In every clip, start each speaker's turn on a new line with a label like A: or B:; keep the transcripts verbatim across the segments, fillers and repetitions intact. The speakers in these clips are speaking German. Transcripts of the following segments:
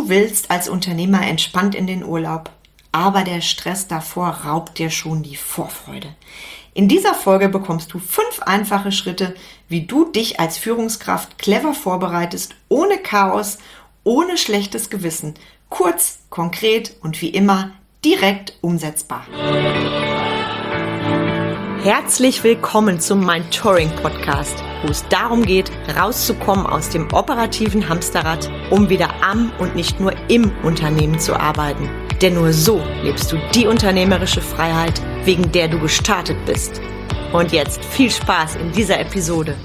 A: Du willst als Unternehmer entspannt in den Urlaub, aber der Stress davor raubt dir schon die Vorfreude. In dieser Folge bekommst du fünf einfache Schritte, wie du dich als Führungskraft clever vorbereitest, ohne Chaos, ohne schlechtes Gewissen. Kurz, konkret und wie immer direkt umsetzbar. Herzlich willkommen zum Mentoring Podcast, wo es darum geht, rauszukommen aus dem operativen Hamsterrad, um wieder am und nicht nur im Unternehmen zu arbeiten. Denn nur so lebst du die unternehmerische Freiheit, wegen der du gestartet bist. Und jetzt viel Spaß in dieser Episode.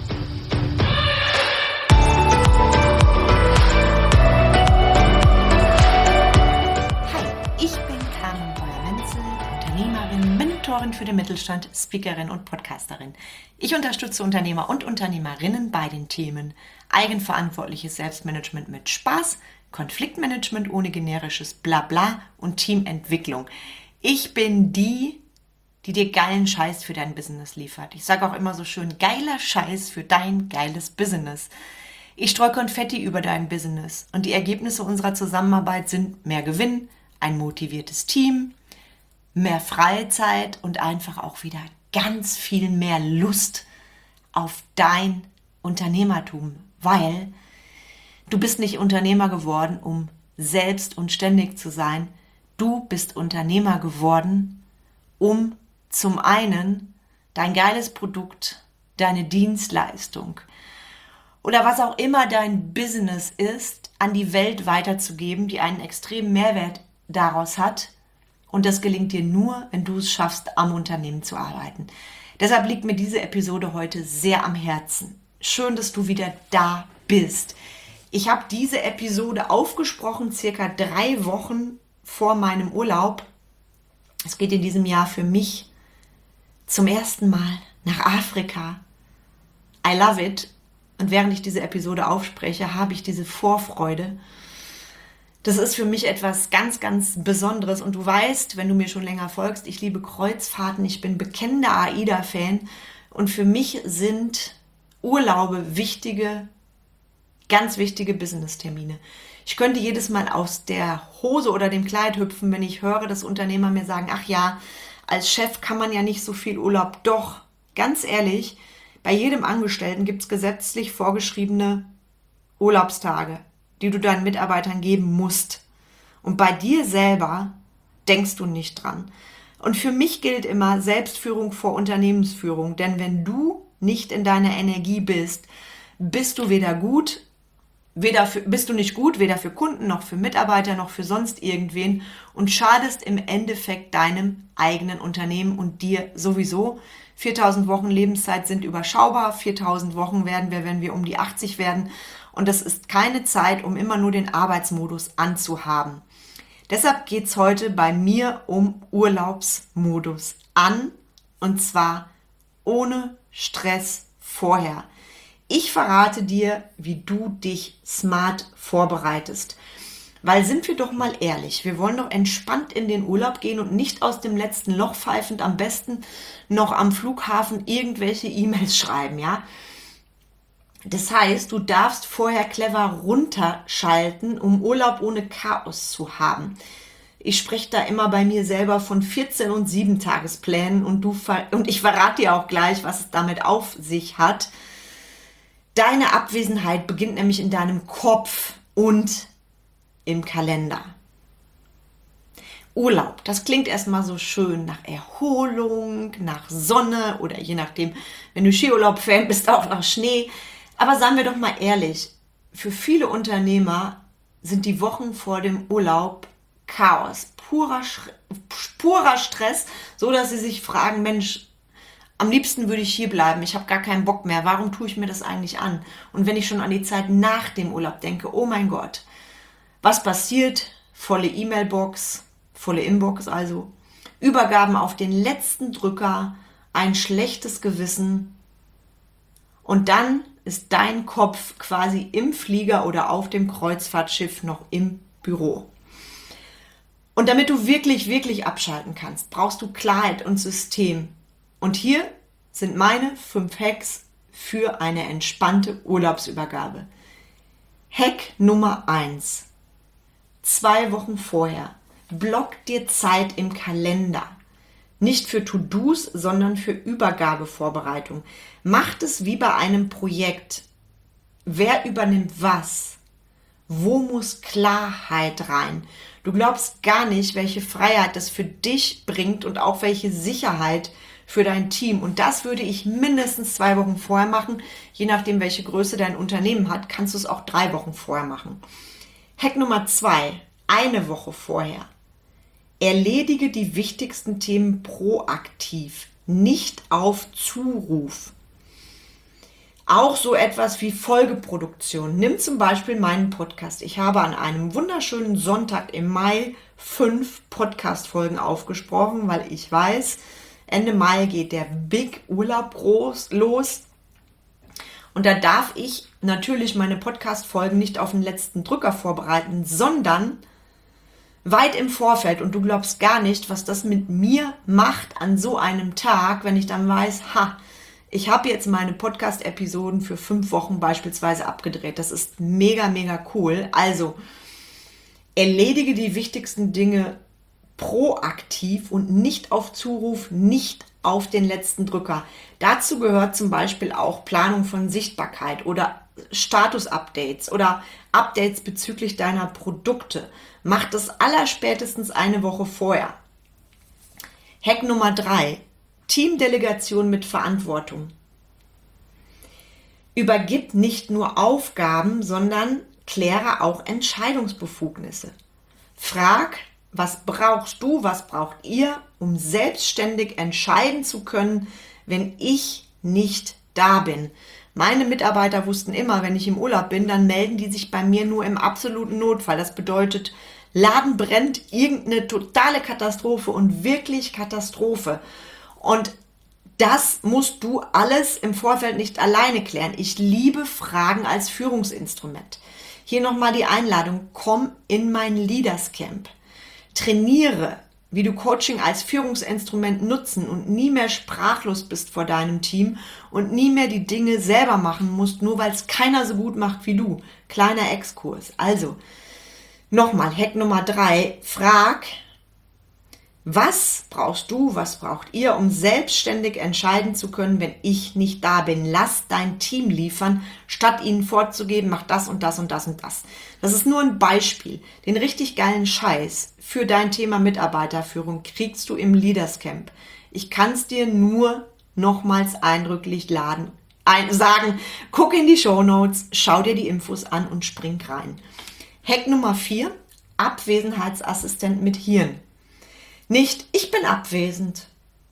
A: Mentorin für den Mittelstand, Speakerin und Podcasterin. Ich unterstütze Unternehmer und Unternehmerinnen bei den Themen eigenverantwortliches Selbstmanagement mit Spaß, Konfliktmanagement ohne generisches Blabla und Teamentwicklung. Ich bin die, die dir geilen Scheiß für dein Business liefert. Ich sage auch immer so schön, geiler Scheiß für dein geiles Business. Ich streue Konfetti über dein Business und die Ergebnisse unserer Zusammenarbeit sind mehr Gewinn, ein motiviertes Team, mehr Freizeit und einfach auch wieder ganz viel mehr Lust auf dein Unternehmertum, weil du bist nicht Unternehmer geworden, um selbst und ständig zu sein. Du bist Unternehmer geworden, um zum einen dein geiles Produkt, deine Dienstleistung oder was auch immer dein Business ist, an die Welt weiterzugeben, die einen extremen Mehrwert daraus hat. Und das gelingt dir nur, wenn du es schaffst, am Unternehmen zu arbeiten. Deshalb liegt mir diese Episode heute sehr am Herzen. Schön, dass du wieder da bist. Ich habe diese Episode aufgesprochen, circa drei Wochen vor meinem Urlaub. Es geht in diesem Jahr für mich zum ersten Mal nach Afrika. I love it. Und während ich diese Episode aufspreche, habe ich diese Vorfreude. Das ist für mich etwas ganz, ganz Besonderes. Und du weißt, wenn du mir schon länger folgst, ich liebe Kreuzfahrten, ich bin bekennender AIDA-Fan. Und für mich sind Urlaube wichtige, ganz wichtige Business-Termine. Ich könnte jedes Mal aus der Hose oder dem Kleid hüpfen, wenn ich höre, dass Unternehmer mir sagen, ach ja, als Chef kann man ja nicht so viel Urlaub. Doch, ganz ehrlich, bei jedem Angestellten gibt es gesetzlich vorgeschriebene Urlaubstage, die du deinen Mitarbeitern geben musst. Und bei dir selber denkst du nicht dran. Und für mich gilt immer Selbstführung vor Unternehmensführung. Denn wenn du nicht in deiner Energie bist, bist du weder gut, weder für, bist du nicht gut, weder für Kunden, noch für Mitarbeiter, noch für sonst irgendwen und schadest im Endeffekt deinem eigenen Unternehmen und dir sowieso. viertausend Wochen Lebenszeit sind überschaubar. viertausend Wochen werden wir, wenn wir um die achtzig werden. Und das ist keine Zeit, um immer nur den Arbeitsmodus anzuhaben. Deshalb geht es heute bei mir um Urlaubsmodus an, und zwar ohne Stress vorher. Ich verrate dir, wie du dich smart vorbereitest. Weil, sind wir doch mal ehrlich, wir wollen doch entspannt in den Urlaub gehen und nicht aus dem letzten Loch pfeifend am besten noch am Flughafen irgendwelche E-Mails schreiben, ja? Das heißt, du darfst vorher clever runterschalten, um Urlaub ohne Chaos zu haben. Ich spreche da immer bei mir selber von vierzehn- und sieben Tagesplänen und, du ver- und ich verrate dir auch gleich, was es damit auf sich hat. Deine Abwesenheit beginnt nämlich in deinem Kopf und im Kalender. Urlaub, das klingt erstmal so schön nach Erholung, nach Sonne oder je nachdem, wenn du Skiurlaub-Fan bist, auch nach Schnee. Aber seien wir doch mal ehrlich, für viele Unternehmer sind die Wochen vor dem Urlaub Chaos, purer, purer Stress, so dass sie sich fragen, Mensch, am liebsten würde ich hier bleiben, ich habe gar keinen Bock mehr, warum tue ich mir das eigentlich an? Und wenn ich schon an die Zeit nach dem Urlaub denke, oh mein Gott, was passiert? Volle E-Mail-Box, volle Inbox also, Übergaben auf den letzten Drücker, ein schlechtes Gewissen und dann ist dein Kopf quasi im Flieger oder auf dem Kreuzfahrtschiff noch im Büro. Und damit du wirklich, wirklich abschalten kannst, brauchst du Klarheit und System. Und hier sind meine fünf Hacks für eine entspannte Urlaubsübergabe. Hack Nummer eins. zwei Wochen vorher. Block dir Zeit im Kalender. Nicht für To-Dos, sondern für Übergabevorbereitung. Macht es wie bei einem Projekt. Wer übernimmt was? Wo muss Klarheit rein? Du glaubst gar nicht, welche Freiheit das für dich bringt und auch welche Sicherheit für dein Team. Und das würde ich mindestens zwei Wochen vorher machen. Je nachdem, welche Größe dein Unternehmen hat, kannst du es auch drei Wochen vorher machen. Hack Nummer zwei, eine Woche vorher. Erledige die wichtigsten Themen proaktiv, nicht auf Zuruf. Auch so etwas wie Folgeproduktion. Nimm zum Beispiel meinen Podcast. Ich habe an einem wunderschönen Sonntag im Mai fünf Podcast-Folgen aufgesprochen, weil ich weiß, Ende Mai geht der Big Urlaub los. Und da darf ich natürlich meine Podcast-Folgen nicht auf den letzten Drücker vorbereiten, sondern weit im Vorfeld. Und du glaubst gar nicht, was das mit mir macht an so einem Tag, wenn ich dann weiß, ha, ich habe jetzt meine Podcast-Episoden für fünf Wochen beispielsweise abgedreht. Das ist mega, mega cool. Also, erledige die wichtigsten Dinge proaktiv und nicht auf Zuruf, nicht auf den letzten Drücker. Dazu gehört zum Beispiel auch Planung von Sichtbarkeit oder Status-Updates oder Updates bezüglich deiner Produkte. Mach das allerspätestens eine Woche vorher. Hack Nummer drei. Teamdelegation mit Verantwortung. Übergib nicht nur Aufgaben, sondern kläre auch Entscheidungsbefugnisse. Frag, was brauchst du, was braucht ihr, um selbstständig entscheiden zu können, wenn ich nicht da bin. Meine Mitarbeiter wussten immer, wenn ich im Urlaub bin, dann melden die sich bei mir nur im absoluten Notfall. Das bedeutet, Laden brennt, irgendeine totale Katastrophe und wirklich Katastrophe. Und das musst du alles im Vorfeld nicht alleine klären. Ich liebe Fragen als Führungsinstrument. Hier nochmal die Einladung, komm in mein Leaders Camp. Trainiere, wie du Coaching als Führungsinstrument nutzen und nie mehr sprachlos bist vor deinem Team und nie mehr die Dinge selber machen musst, nur weil es keiner so gut macht wie du. Kleiner Exkurs. Also, nochmal, Hack Nummer drei, frag, was brauchst du, was braucht ihr, um selbstständig entscheiden zu können, wenn ich nicht da bin? Lass dein Team liefern, statt ihnen vorzugeben, mach das und das und das und das. Das ist nur ein Beispiel. Den richtig geilen Scheiß für dein Thema Mitarbeiterführung kriegst du im Leaders Camp. Ich kann es dir nur nochmals eindrücklich laden, ein, sagen, guck in die Shownotes, schau dir die Infos an und spring rein. Hack Nummer vier, Abwesenheitsassistent mit Hirn. Nicht, ich bin abwesend,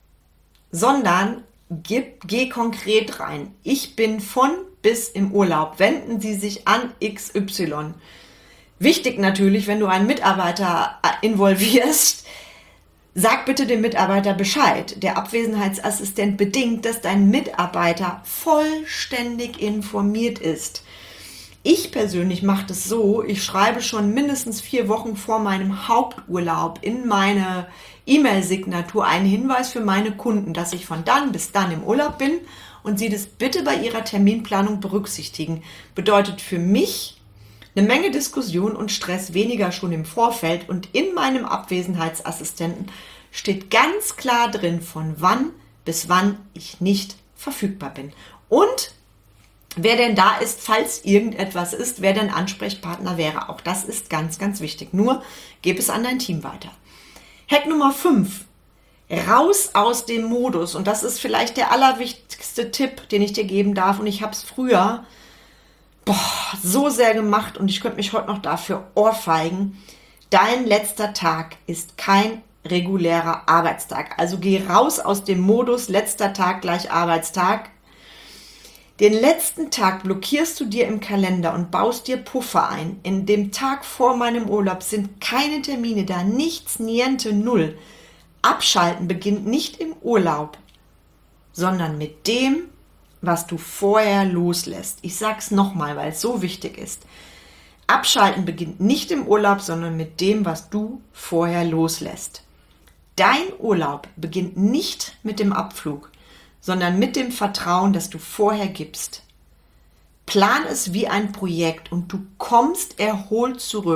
A: sondern gib, geh konkret rein. Ich bin von bis im Urlaub. Wenden Sie sich an X Y. Wichtig natürlich, wenn du einen Mitarbeiter involvierst, sag bitte dem Mitarbeiter Bescheid. Der Abwesenheitsassistent bedingt, dass dein Mitarbeiter vollständig informiert ist. Ich persönlich mache das so, ich schreibe schon mindestens vier Wochen vor meinem Haupturlaub in meine E-Mail-Signatur einen Hinweis für meine Kunden, dass ich von dann bis dann im Urlaub bin und sie das bitte bei ihrer Terminplanung berücksichtigen. Bedeutet für mich eine Menge Diskussion und Stress weniger schon im Vorfeld und in meinem Abwesenheitsassistenten steht ganz klar drin, von wann bis wann ich nicht verfügbar bin. Und wer denn da ist, falls irgendetwas ist, wer denn Ansprechpartner wäre. Auch das ist ganz, ganz wichtig. Nur gib es an dein Team weiter. Hack Nummer fünf. Raus aus dem Modus. Und das ist vielleicht der allerwichtigste Tipp, den ich dir geben darf. Und ich habe es früher boah, so sehr gemacht und ich könnte mich heute noch dafür ohrfeigen. Dein letzter Tag ist kein regulärer Arbeitstag. Also geh raus aus dem Modus, letzter Tag gleich Arbeitstag. Den letzten Tag blockierst du dir im Kalender und baust dir Puffer ein. In dem Tag vor meinem Urlaub sind keine Termine da, nichts, niente, null. Abschalten beginnt nicht im Urlaub, sondern mit dem, was du vorher loslässt. Ich sag's nochmal, weil es so wichtig ist. Abschalten beginnt nicht im Urlaub, sondern mit dem, was du vorher loslässt. Dein Urlaub beginnt nicht mit dem Abflug, sondern mit dem Vertrauen, das du vorher gibst. Plan es wie ein Projekt und du kommst erholt zurück.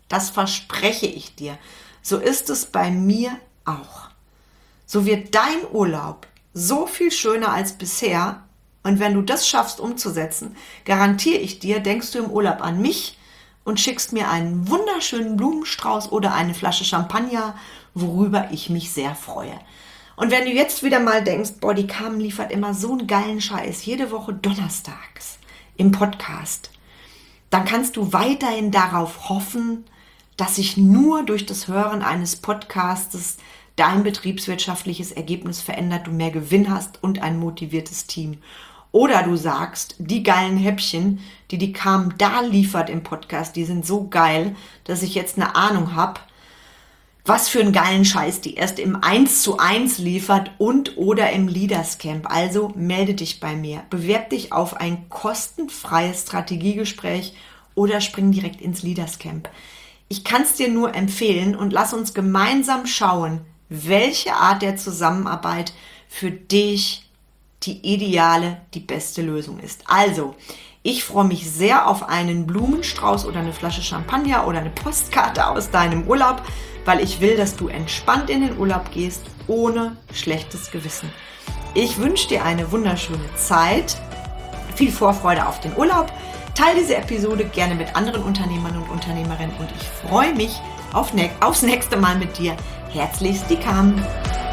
A: Das verspreche ich dir. So ist es bei mir auch. So wird dein Urlaub so viel schöner als bisher. Und wenn du das schaffst umzusetzen, garantiere ich dir, denkst du im Urlaub an mich und schickst mir einen wunderschönen Blumenstrauß oder eine Flasche Champagner, worüber ich mich sehr freue. Und wenn du jetzt wieder mal denkst, boah, die Carmen liefert immer so einen geilen Scheiß, jede Woche donnerstags im Podcast, dann kannst du weiterhin darauf hoffen, dass sich nur durch das Hören eines Podcastes dein betriebswirtschaftliches Ergebnis verändert, du mehr Gewinn hast und ein motiviertes Team. Oder du sagst, die geilen Häppchen, die die Carmen da liefert im Podcast, die sind so geil, dass ich jetzt eine Ahnung habe, was für einen geilen Scheiß die erst im eins zu eins liefert und oder im Leaders Camp. Also melde dich bei mir, bewerb dich auf ein kostenfreies Strategiegespräch oder spring direkt ins Leaders Camp. Ich kann es dir nur empfehlen und lass uns gemeinsam schauen, welche Art der Zusammenarbeit für dich die ideale, die beste Lösung ist. Also, ich freue mich sehr auf einen Blumenstrauß oder eine Flasche Champagner oder eine Postkarte aus deinem Urlaub, weil ich will, dass du entspannt in den Urlaub gehst, ohne schlechtes Gewissen. Ich wünsche dir eine wunderschöne Zeit, viel Vorfreude auf den Urlaub. Teile diese Episode gerne mit anderen Unternehmern und Unternehmerinnen und ich freue mich auf ne- aufs nächste Mal mit dir. Herzlichst die Carmen.